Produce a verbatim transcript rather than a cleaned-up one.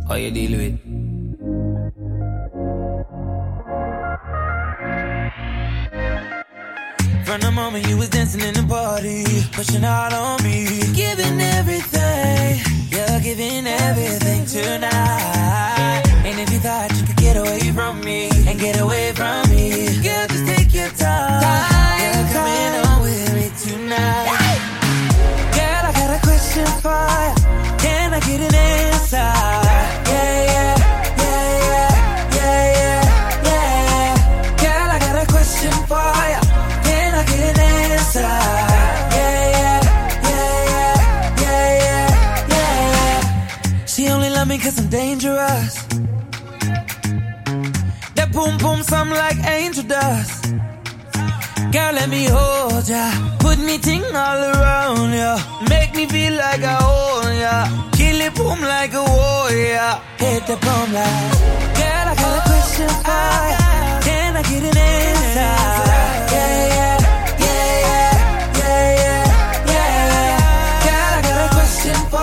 How you deal with? From the moment you was dancing in the party, pushing out on me, giving everything, you're giving everything tonight. And if you thought you could get away from me, and get away from me, girl, just take your time. You're coming on with me tonight. Girl, I got a question for you. Can I get an answer? Yeah, yeah, yeah, yeah, yeah, yeah, yeah. Girl, I got a question for you. Can I get an answer? Yeah, yeah, yeah, yeah, yeah, yeah, yeah. She only love me cause I'm dangerous. That boom boom sound like angel dust. Girl, let me hold ya. Put me ting all around ya. Make me feel like I own ya. Kill it boom like a warrior. Hit the boom like. Girl, I got a question for ya. Can I get an answer? Yeah, yeah, yeah, yeah, yeah, yeah, yeah. Girl, I got a question for